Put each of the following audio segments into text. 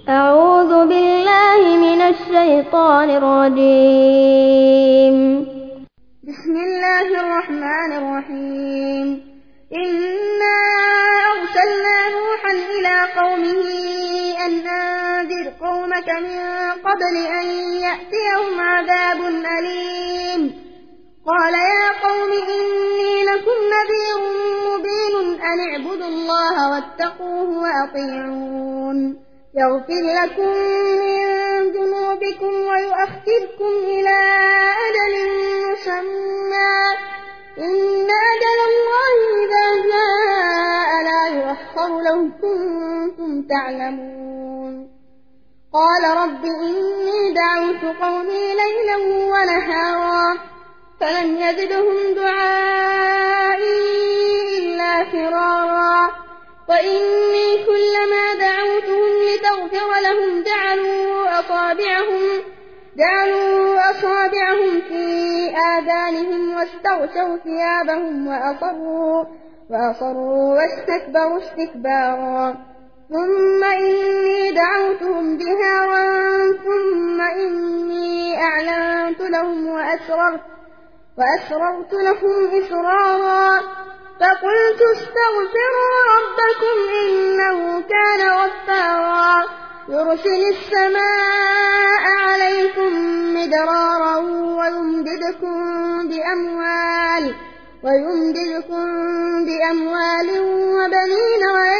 أعوذ بالله من الشيطان الرجيم. بسم الله الرحمن الرحيم. إنا أرسلنا نوحا إلى قومه أن أنذر قومك من قبل أن يأتيهم عذاب أليم. قال يا قوم إني لكم نذير مبين أن اعبدوا الله واتقوه وأطيعون يغفر لكم من ذنوبكم ويؤخركم إلى أجل مسمى إن أجل الله إذا جاء لا يؤخر لو كنتم تعلمون. قال رب إني دعوت قومي ليلا ونهارا فلم يزدهم دعائي إلا فرارا وإني كلما دعوتهم لتغفر لهم جعلوا أصابعهم في آذانهم واستغشوا ثيابهم وأصروا واستكبروا استكبارا ثم إني دعوتهم جهارا ثم إني أعلنت لهم وأسررت لهم إسرارا فقلت استغفروا ربكم إنه كان غفارا يرسل السماء عليكم مدرارا ويمددكم بأموال وبنين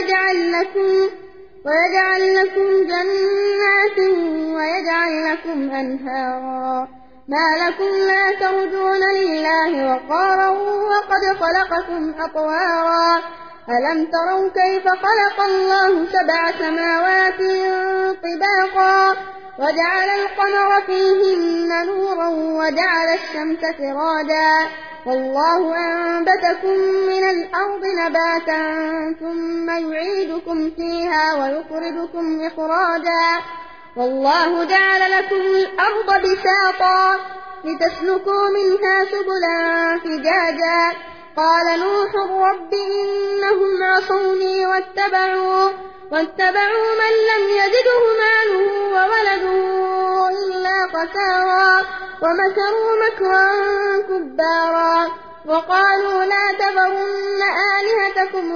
ويجعل لكم جنات ويجعل لكم أنهارا ما لكم لا ترجون لله وقارا وقد خلقكم أطوارا ألم تروا كيف خلق الله 7 سماوات طباقا وجعل القمر فيهن نورا وجعل الشمس سراجا والله أنبتكم من الأرض نباتا ثم يعيدكم فيها ويخرجكم إخراجا والله جعل لكم الأرض بساطا لتسلكوا منها سبلا فجاجا قال نوح رب إنهم عصوني واتبعوا من لم يزده ماله وولده إلا خسارا ومكروا مكرا كبارا وقالوا لا تذرن آلهتكم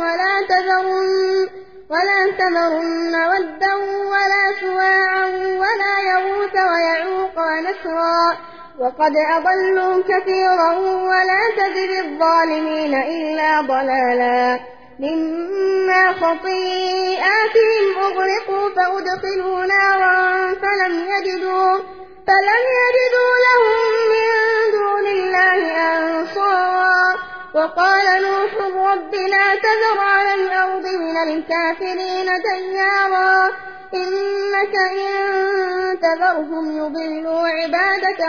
ولا تذرن ودا ولا سواعا ولا يغوث ويعوق ونسرا وقد أضلوا كثيرا ولا تزد الظالمين إلا ضلالا مما خطيئاتهم أغرقوا فأدخلوا نارا فلم يجدوا لهم من دون الله أنصارا وقال نوح رب لا تذر على الأرض من الكافرين ديارا إنك إن تذرهم يضلوا عبادك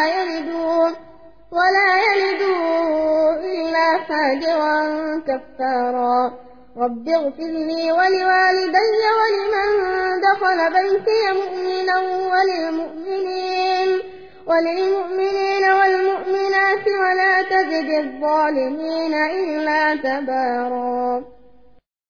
ولا يلدوا إلا فاجرا كفارا رب اغفر لي ولوالدي ولمن دخل بيتي مؤمنا وللمؤمنين والمؤمنات ولا تزد الظالمين إلا تبارا.